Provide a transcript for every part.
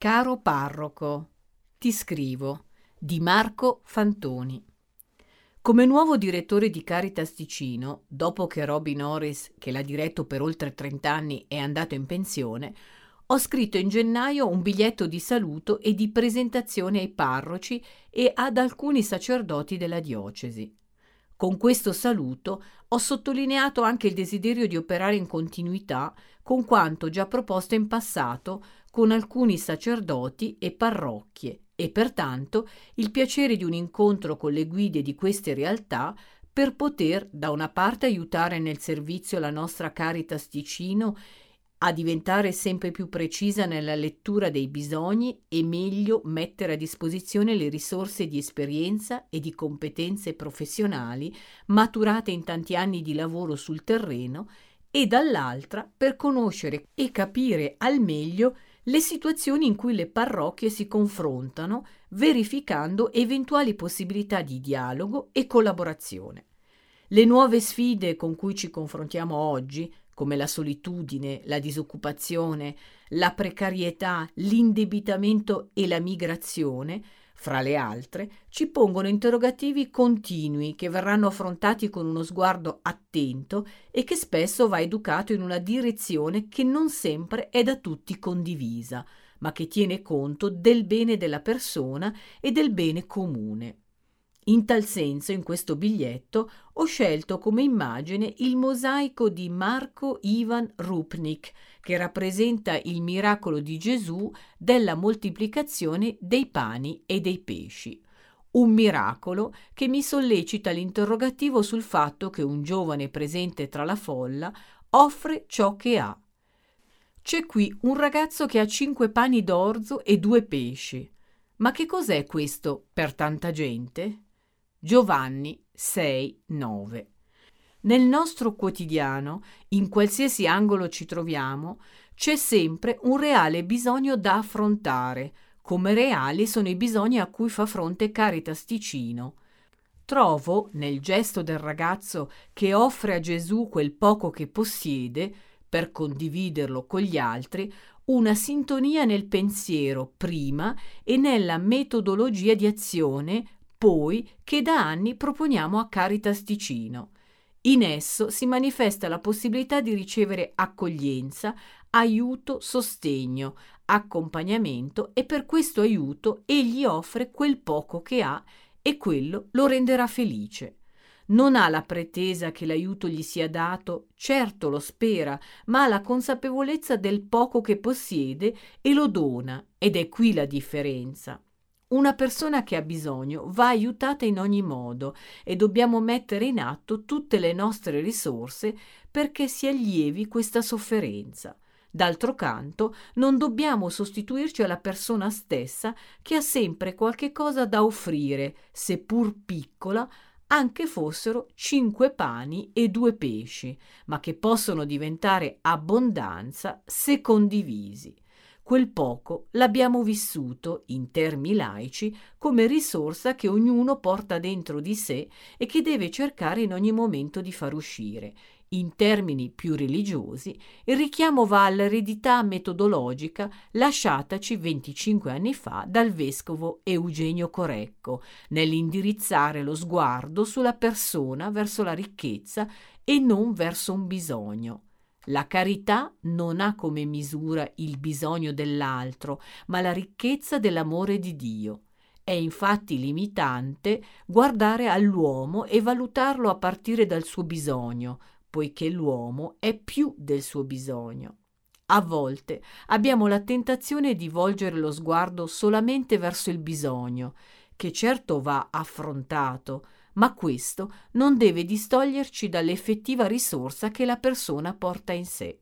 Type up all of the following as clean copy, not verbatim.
Caro parroco, ti scrivo di Marco Fantoni. Come nuovo direttore di Caritas Ticino, dopo che Robby Norris, che l'ha diretto per oltre 30 anni, è andato in pensione, ho scritto in gennaio un biglietto di saluto e di presentazione ai parroci e ad alcuni sacerdoti della diocesi. Con questo saluto ho sottolineato anche il desiderio di operare in continuità con quanto già proposto in passato con alcuni sacerdoti e parrocchie e pertanto il piacere di un incontro con le guide di queste realtà per poter da una parte aiutare nel servizio la nostra Caritas Ticino a diventare sempre più precisa nella lettura dei bisogni e meglio mettere a disposizione le risorse di esperienza e di competenze professionali maturate in tanti anni di lavoro sul terreno e dall'altra per conoscere e capire al meglio le situazioni in cui le parrocchie si confrontano, verificando eventuali possibilità di dialogo e collaborazione. Le nuove sfide con cui ci confrontiamo oggi, come la solitudine, la disoccupazione, la precarietà, l'indebitamento e la migrazione, fra le altre, ci pongono interrogativi continui che verranno affrontati con uno sguardo attento e che spesso va educato in una direzione che non sempre è da tutti condivisa, ma che tiene conto del bene della persona e del bene comune. In tal senso, in questo biglietto, ho scelto come immagine il mosaico di Marko Ivan Rupnik, che rappresenta il miracolo di Gesù della moltiplicazione dei pani e dei pesci. Un miracolo che mi sollecita l'interrogativo sul fatto che un giovane presente tra la folla offre ciò che ha. C'è qui un ragazzo che ha 5 pani d'orzo e 2 pesci. Ma che cos'è questo per tanta gente? Giovanni 6,9. Nel nostro quotidiano, in qualsiasi angolo ci troviamo, c'è sempre un reale bisogno da affrontare, come reali sono i bisogni a cui fa fronte Caritas Ticino. Trovo, nel gesto del ragazzo che offre a Gesù quel poco che possiede, per condividerlo con gli altri, una sintonia nel pensiero prima e nella metodologia di azione poi che da anni proponiamo a Caritas Ticino. In esso si manifesta la possibilità di ricevere accoglienza, aiuto, sostegno, accompagnamento e per questo aiuto egli offre quel poco che ha e quello lo renderà felice. Non ha la pretesa che l'aiuto gli sia dato, certo lo spera, ma ha la consapevolezza del poco che possiede e lo dona, ed è qui la differenza. Una persona che ha bisogno va aiutata in ogni modo e dobbiamo mettere in atto tutte le nostre risorse perché si allievi questa sofferenza. D'altro canto, non dobbiamo sostituirci alla persona stessa che ha sempre qualche cosa da offrire, seppur piccola, anche fossero 5 pani e 2 pesci, ma che possono diventare abbondanza se condivisi. Quel poco l'abbiamo vissuto, in termini laici, come risorsa che ognuno porta dentro di sé e che deve cercare in ogni momento di far uscire. In termini più religiosi, il richiamo va all'eredità metodologica lasciataci 25 anni fa dal vescovo Eugenio Corecco, nell'indirizzare lo sguardo sulla persona verso la ricchezza e non verso un bisogno. La carità non ha come misura il bisogno dell'altro, ma la ricchezza dell'amore di Dio. È infatti limitante guardare all'uomo e valutarlo a partire dal suo bisogno, poiché l'uomo è più del suo bisogno. A volte abbiamo la tentazione di volgere lo sguardo solamente verso il bisogno, che certo va affrontato, ma questo non deve distoglierci dall'effettiva risorsa che la persona porta in sé.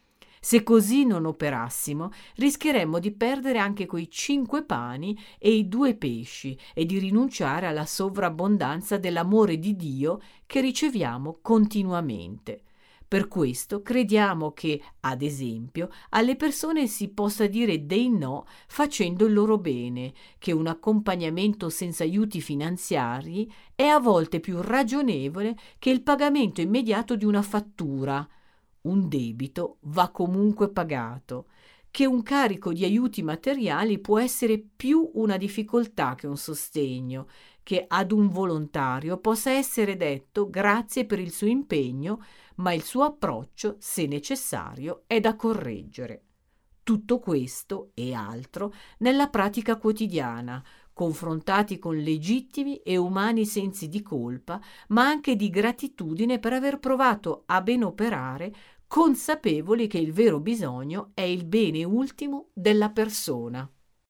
Se così non operassimo, rischieremmo di perdere anche quei 5 pani e i 2 pesci e di rinunciare alla sovrabbondanza dell'amore di Dio che riceviamo continuamente. Per questo crediamo che, ad esempio, alle persone si possa dire dei no facendo il loro bene, che un accompagnamento senza aiuti finanziari è a volte più ragionevole che il pagamento immediato di una fattura. Un debito va comunque pagato. che un carico di aiuti materiali può essere più una difficoltà che un sostegno, che ad un volontario possa essere detto grazie per il suo impegno, ma il suo approccio, se necessario, è da correggere. Tutto questo e altro nella pratica quotidiana, confrontati con legittimi e umani sensi di colpa, ma anche di gratitudine per aver provato a ben operare, consapevoli che il vero bisogno è il bene ultimo della persona.